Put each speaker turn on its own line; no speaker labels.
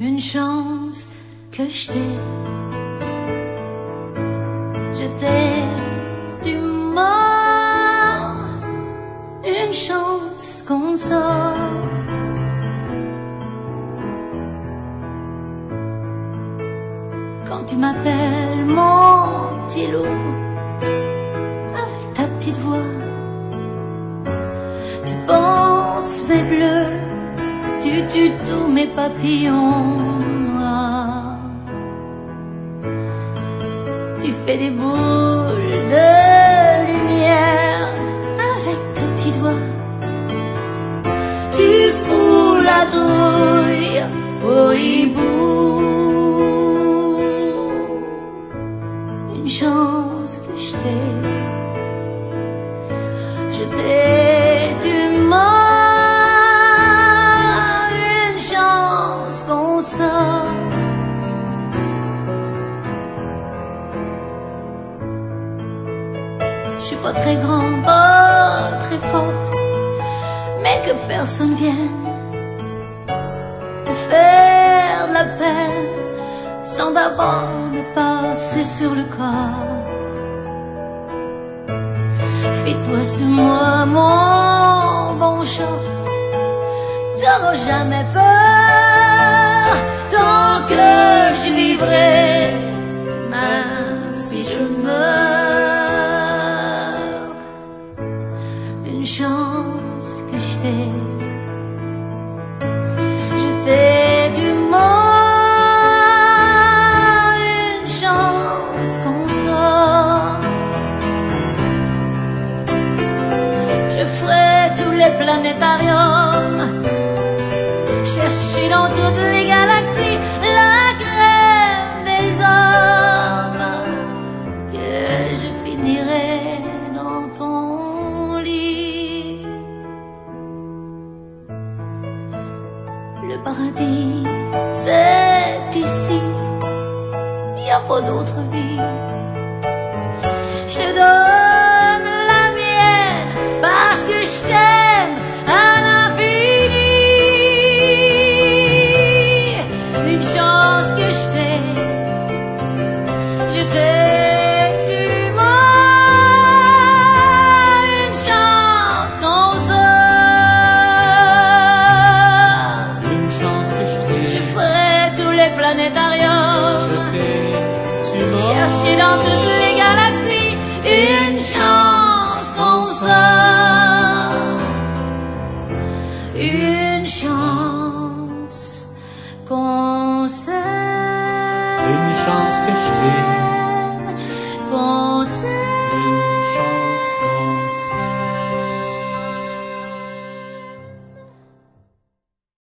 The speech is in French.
une chance que je t'ai. Je t'ai du mort, une chance qu'on sort. Quand tu m'appelles mon petit loup, avec ta petite voix, tu penses mes bleus, tu tues tous mes papillons noirs. Tu fais des boules de lumière avec tes petits doigts. Tu fous la trouille au hibou. Une chance que je t'ai. Je t'ai du mort, une chance qu'on sort. Je suis pas très grande, pas très forte, mais que personne vienne te faire de la peine sans d'abord me passer sur le corps. Fais-toi sur moi, mon bon chat, t'auras jamais peur tant que je vivrai, même si je meurs. Une chance que je t'ai. Je t'ai du mort, une chance qu'on sort. Je ferai tous les planétariums, chercher dans toutes les galaxies la crème des hommes, que je finirai dans ton lit. Le paradis, c'est ici, y a pas d'autre vie. Je te donne la mienne parce que je t'aime à l'infini. Une chance que je t'ai. Je t'ai du mort, une chance qu'on sort.
Une chance que je t'ai.
Je ferai tous les planétariums,
Je t'ai du mort.
chercher dans toutes les galaxies une chance qu'on sort. Une chance qu'on